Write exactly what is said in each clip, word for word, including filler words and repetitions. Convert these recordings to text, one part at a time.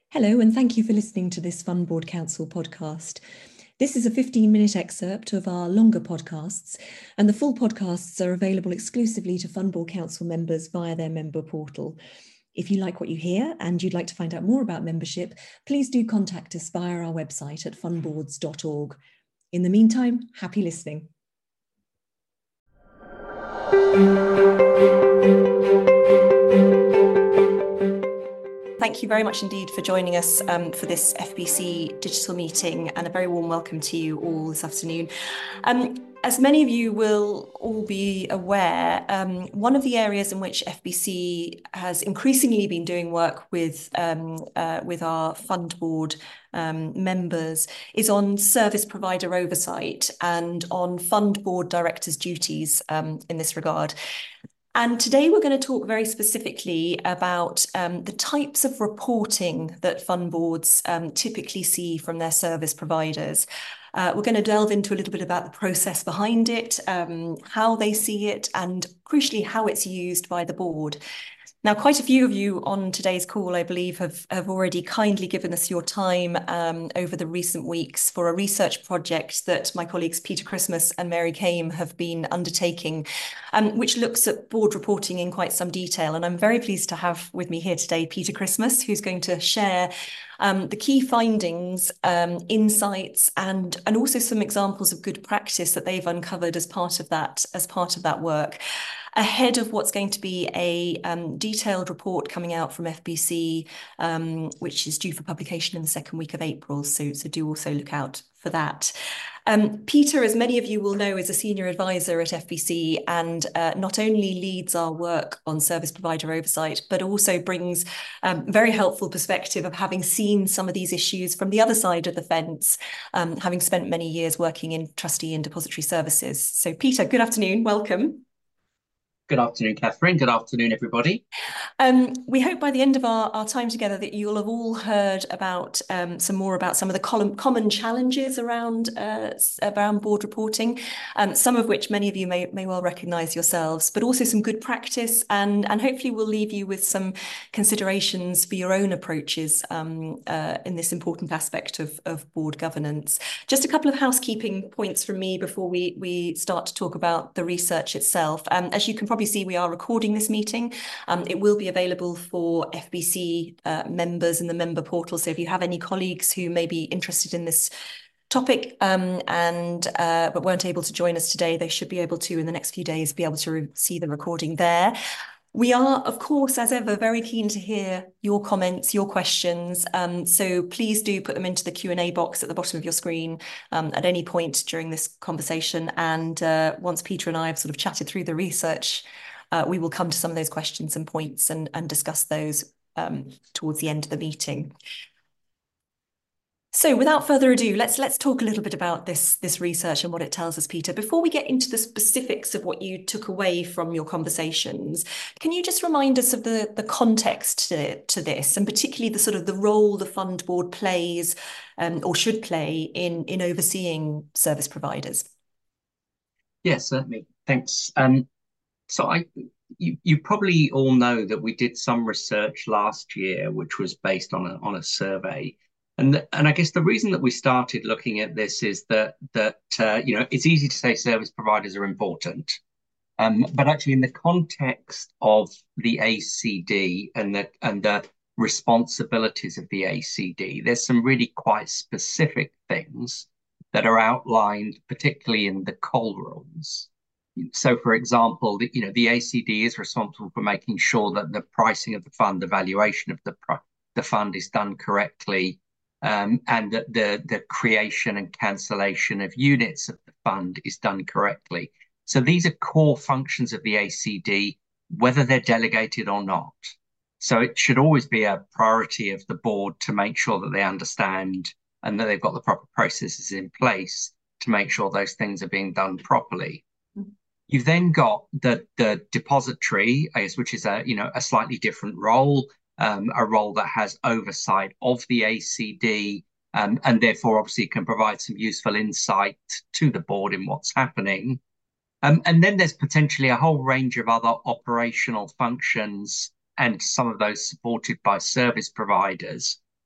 Hello, and thank you for listening to this Fund Board Council podcast. This is a fifteen minute excerpt of our longer podcasts, and the full podcasts are available exclusively to Fund Board Council members via their member portal. If you like what you hear and you'd like to find out more about membership, please do contact us via our website at fundboards dot org. In the meantime, happy listening. Thank you very much indeed for joining us um, for this F B C digital meeting, and a very warm welcome to you all this afternoon. Um, as many of you will all be aware, um, one of the areas in which F B C has increasingly been doing work with, um, uh, with our fund board um, members is on service provider oversight and on fund board directors' duties um, in this regard. And today we're going to talk very specifically about um, the types of reporting that fund boards um, typically see from their service providers. Uh, we're going to delve into a little bit about the process behind it, um, how they see it, and crucially how it's used by the board. Now, quite a few of you on today's call, I believe, have, have already kindly given us your time um, over the recent weeks for a research project that my colleagues Peter Christmas and Mary Kame have been undertaking, um, which looks at board reporting in quite some detail. And I'm very pleased to have with me here today Peter Christmas, who's going to share um, the key findings, um, insights, and, and also some examples of good practice that they've uncovered as part of that, as part of that work, ahead of what's going to be a um, detailed report coming out from F B C, um, which is due for publication in the second week of April. So, so do also look out for that. Um, Peter, as many of you will know, is a senior advisor at F B C and uh, not only leads our work on service provider oversight, but also brings um, very helpful perspective of having seen some of these issues from the other side of the fence, um, having spent many years working in trustee and depository services. So Peter, good afternoon, welcome. Good afternoon, Catherine. Good afternoon, everybody. Um, we hope by the end of our, our time together that you'll have all heard about um, some more about some of the common, common challenges around uh, around board reporting, um, some of which many of you may, may well recognise yourselves, but also some good practice, and, and hopefully we'll leave you with some considerations for your own approaches um, uh, in this important aspect of, of board governance. Just a couple of housekeeping points from me before we, we start to talk about the research itself. Um, as you can probably see, we are recording this meeting. Um, it will be available for F B C uh, members in the member portal. So if you have any colleagues who may be interested in this topic um, and uh, but weren't able to join us today, they should be able to in the next few days be able to see the recording there. We are, of course, as ever, very keen to hear your comments, your questions. Um, so please do put them into the Q and A box at the bottom of your screen um, at any point during this conversation. And uh, once Peter and I have sort of chatted through the research, uh, we will come to some of those questions and points and, and discuss those um, towards the end of the meeting. So without further ado, let's let's talk a little bit about this, this research and what it tells us, Peter. Before we get into the specifics of what you took away from your conversations, can you just remind us of the, the context to, to this, and particularly the sort of the role the fund board plays um, or should play in, in overseeing service providers? Yes, certainly. Thanks. Um, so I, you, you probably all know that we did some research last year, which was based on a on a survey. And, the, and I guess the reason that we started looking at this is that that uh, you know it's easy to say service providers are important, um, but actually in the context of the A C D and the and the responsibilities of the A C D, there's some really quite specific things that are outlined, particularly in the Cole rules. So, for example, the, you know the A C D is responsible for making sure that the pricing of the fund, the valuation of the the fund is done correctly, um, and that the, the creation and cancellation of units of the fund is done correctly. So these are core functions of the A C D, whether they're delegated or not. So it should always be a priority of the board to make sure that they understand and that they've got the proper processes in place to make sure those things are being done properly. Mm-hmm. You've then got the, the depository, I guess, which is a, you know, a slightly different role. Um, a role that has oversight of the A C D um, and therefore obviously can provide some useful insight to the board in what's happening. Um, and then there's potentially a whole range of other operational functions, and some of those supported by service providers,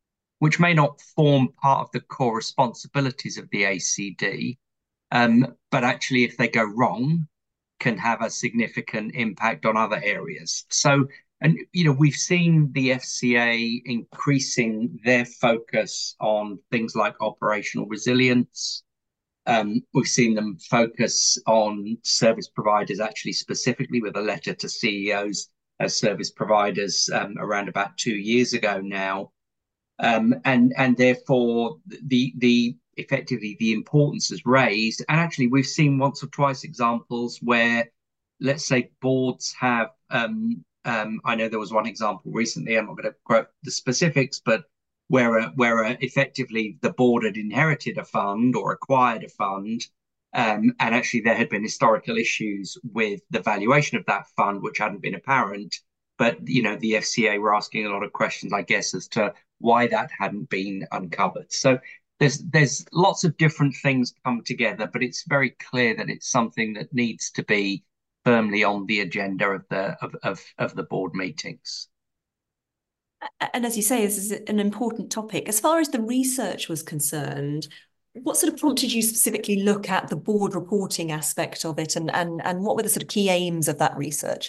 which may not form part of the core responsibilities of the A C D, um, but actually, if they go wrong, can have a significant impact on other areas. So, and you know, we've seen the F C A increasing their focus on things like operational resilience. Um, we've seen them focus on service providers, actually specifically with a letter to C E Os as service providers um, around about two years ago now, um, and and therefore the the effectively the importance is raised. And actually, we've seen once or twice examples where, let's say, boards have. Um, um, I know there was one example recently. I'm not going to quote the specifics, but where a, where a, effectively the board had inherited a fund or acquired a fund, um, and actually there had been historical issues with the valuation of that fund which hadn't been apparent. But you know, the F C A were asking a lot of questions, I guess, as to why that hadn't been uncovered. So there's there's lots of different things come together, but it's very clear that it's something that needs to be firmly on the agenda of the of of, of the board meetings. And as you say, this is an important topic. As far as the research was concerned, what sort of prompted you specifically look at the board reporting aspect of it, and and and what were the sort of key aims of that research?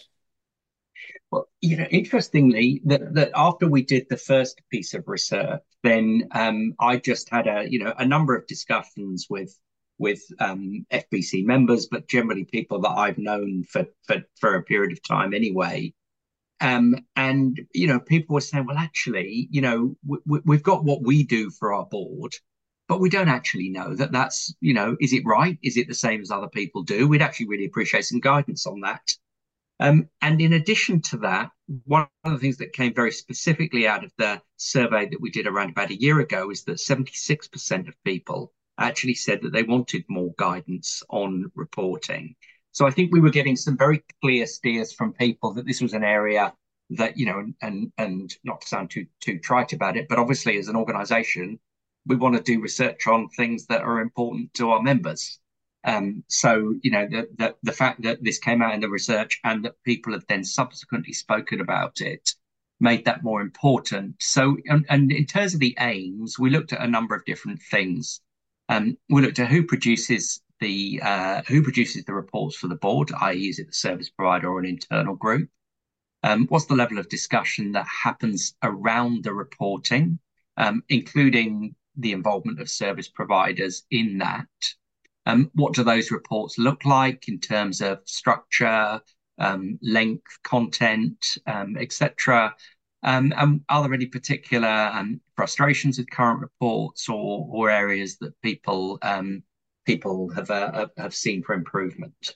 Well, you know, interestingly, that that after we did the first piece of research, then um, I just had a you know a number of discussions with with um, F B C members, but generally people that I've known for for for a period of time anyway. Um, and you know, people were saying, well, actually, you know, we, we've got what we do for our board, but we don't actually know that that's, you know, is it right? Is it the same as other people do? We'd actually really appreciate some guidance on that. Um, and in addition to that, one of the things that came very specifically out of the survey that we did around about a year ago is that seventy-six percent of people actually said that they wanted more guidance on reporting. So I think we were getting some very clear steers from people that this was an area that, you know, and and not to sound too too trite about it, but obviously as an organization, we want to do research on things that are important to our members. Um, so, you know, the, the, the fact that this came out in the research and that people have then subsequently spoken about it made that more important. So, and, and in terms of the aims, we looked at a number of different things. Um, we looked at who produces the uh, who produces the reports for the board, that is, is it the service provider or an internal group? Um, what's the level of discussion that happens around the reporting, um, including the involvement of service providers in that? Um, what do those reports look like in terms of structure, um, length, content, um, et cetera? Um, and are there any particular um, frustrations with current reports or, or areas that people um, people have uh, have seen for improvement?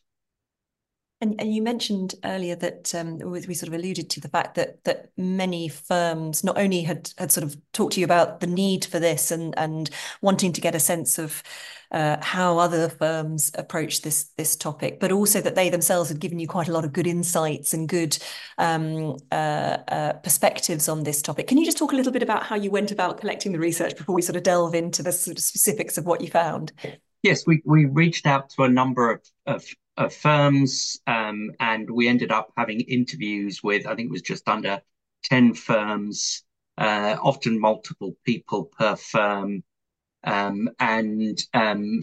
And, and you mentioned earlier that um, we sort of alluded to the fact that that many firms not only had had sort of talked to you about the need for this and and wanting to get a sense of uh, how other firms approach this this topic, but also that they themselves had given you quite a lot of good insights and good um, uh, uh, perspectives on this topic. Can you just talk a little bit about how you went about collecting the research before we sort of delve into the sort of specifics of what you found? Yes, we we reached out to a number of of, of firms, um, and we ended up having interviews with, I think it was just under ten firms, uh, often multiple people per firm. Um, and um,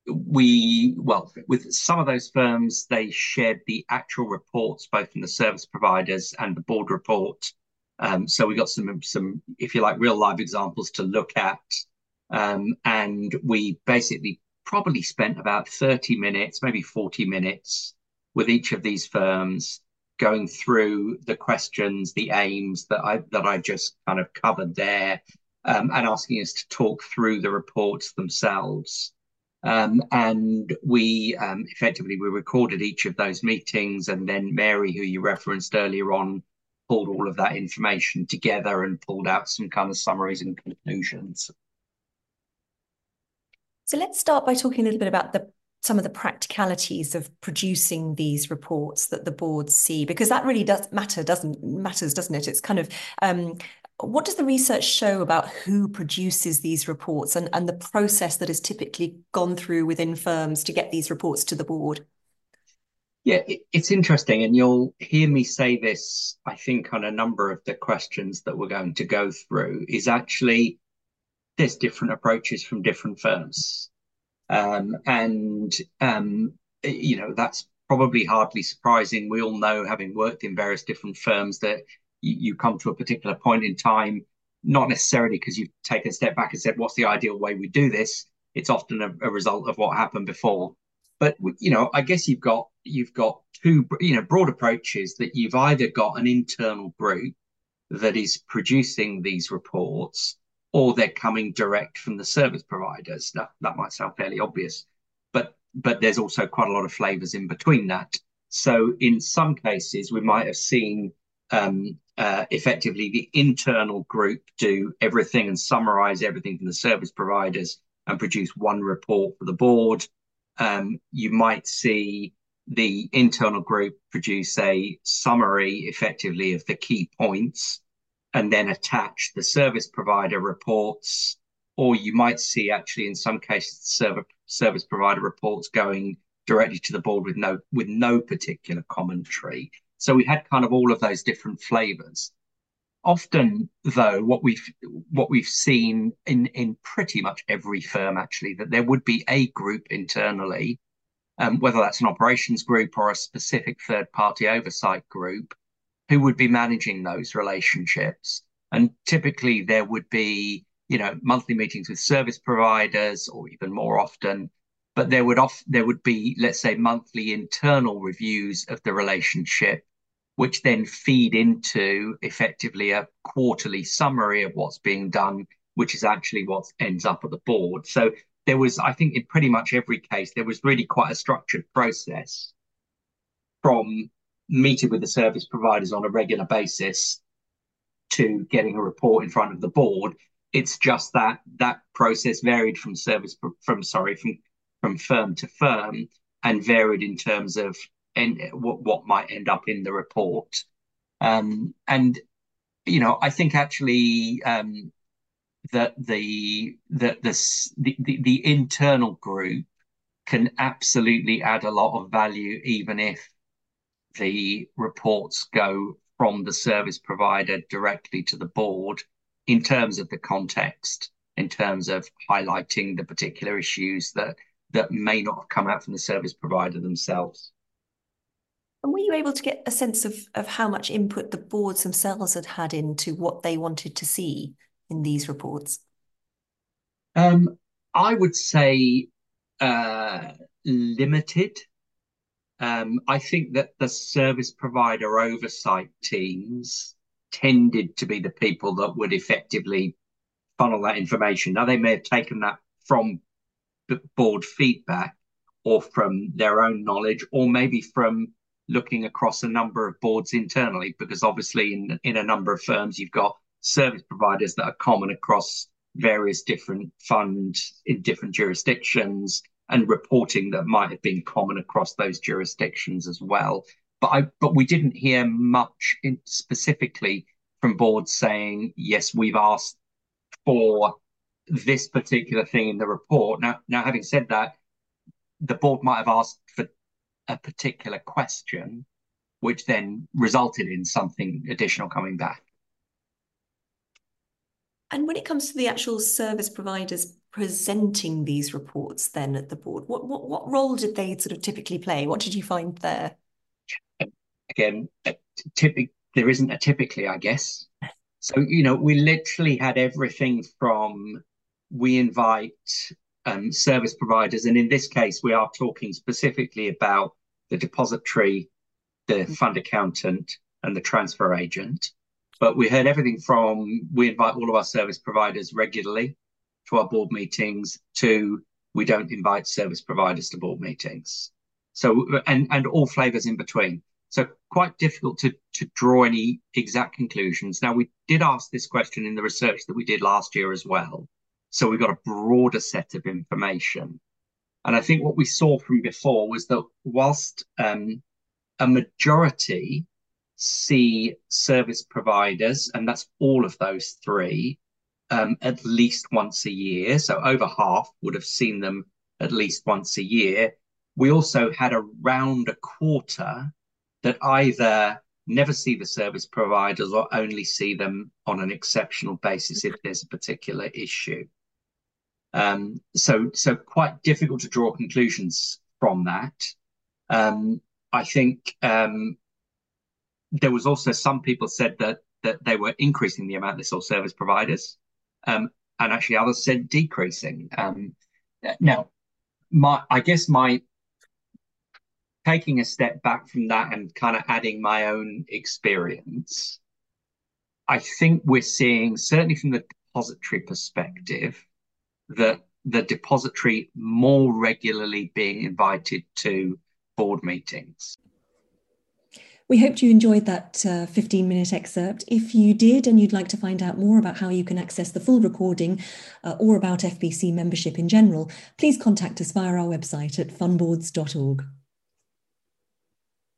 we, well, with some of those firms, they shared the actual reports, both from the service providers and the board report. Um, so we got some, some, if you like, real live examples to look at. Um, and we basically probably spent about thirty minutes, maybe forty minutes with each of these firms, going through the questions, the aims that I that I just kind of covered there, um, and asking us to talk through the reports themselves. Um, and we um, effectively we recorded each of those meetings, and then Mary, who you referenced earlier on, pulled all of that information together and pulled out some kind of summaries and conclusions. So let's start by talking a little bit about the some of the practicalities of producing these reports that the boards see, because that really does matter, doesn't matters, doesn't it? It's kind of um, what does the research show about who produces these reports and, and the process that is typically gone through within firms to get these reports to the board? Yeah, it, it's interesting, and you'll hear me say this, I think, on a number of the questions that we're going to go through, is actually there's different approaches from different firms. Um, and, um, you know, that's probably hardly surprising. We all know, having worked in various different firms, that you, you come to a particular point in time, not necessarily because you've taken a step back and said, what's the ideal way we do this? It's often a, a result of what happened before. But, you know, I guess you've got you've got two, you know, broad approaches, that you've either got an internal group that is producing these reports, or they're coming direct from the service providers. That, that might sound fairly obvious, but but there's also quite a lot of flavors in between that. So in some cases, we might have seen um, uh, effectively the internal group do everything and summarize everything from the service providers and produce one report for the board. Um, you might see the internal group produce a summary effectively of the key points and then attach the service provider reports. Or you might see, actually, in some cases, server, service provider reports going directly to the board with no with no particular commentary. So we had kind of all of those different flavors. Often, though, what we've what we've seen in in pretty much every firm, actually, that there would be a group internally, um, whether that's an operations group or a specific third-party oversight group, who would be managing those relationships. And typically there would be, you know, monthly meetings with service providers, or even more often, but there would off there would be, let's say, monthly internal reviews of the relationship, which then feed into effectively a quarterly summary of what's being done, which is actually what ends up at the board. So there was, I think, in pretty much every case, there was really quite a structured process, from meeting with the service providers on a regular basis to getting a report in front of the board. It's just that that process varied from service from sorry from from firm to firm, and varied in terms of and what what might end up in the report. Um, and you know, I think actually um, that the that the, the the the internal group can absolutely add a lot of value, even if the reports go from the service provider directly to the board, in terms of the context, in terms of highlighting the particular issues that that may not have come out from the service provider themselves. And were you able to get a sense of, of how much input the boards themselves had had into what they wanted to see in these reports? Um, I would say uh, limited. Um, I think that the service provider oversight teams tended to be the people that would effectively funnel that information. Now, they may have taken that from board feedback, or from their own knowledge, or maybe from looking across a number of boards internally, because obviously in, in a number of firms, you've got service providers that are common across various different funds in different jurisdictions, and reporting that might have been common across those jurisdictions as well. But I but we didn't hear much in, specifically from boards saying, yes, we've asked for this particular thing in the report. Now, now having said that, the board might have asked for a particular question, which then resulted in something additional coming back. And when it comes to the actual service providers presenting these reports then at the board, what what what role did they sort of typically play? What did you find there? Again, typically there isn't a typically, I guess. So, you know, we literally had everything from, we invite um, service providers, and in this case, we are talking specifically about the depository, the fund accountant, and the transfer agent. But we heard everything from, we invite all of our service providers regularly to our board meetings, to we don't invite service providers to board meetings. So, and, and all flavors in between. So quite difficult to, to draw any exact conclusions. Now, we did ask this question in the research that we did last year as well. So we got a broader set of information. And I think what we saw from before was that whilst um, a majority see service providers, and that's all of those three, um, at least once a year, so over half would have seen them at least once a year, we also had around a quarter that either never see the service providers or only see them on an exceptional basis if there's a particular issue. Um, so, so quite difficult to draw conclusions from that. Um, I think um, there was also some people said that that they were increasing the amount they saw service providers, um, and actually others said decreasing. Um, now, my I guess my taking a step back from that and kind of adding my own experience, I think we're seeing, certainly from the depository perspective, that the depository more regularly being invited to board meetings. We hoped you enjoyed that uh, fifteen minute excerpt. If you did and you'd like to find out more about how you can access the full recording uh, or about F B C membership in general, please contact us via our website at funboards dot org.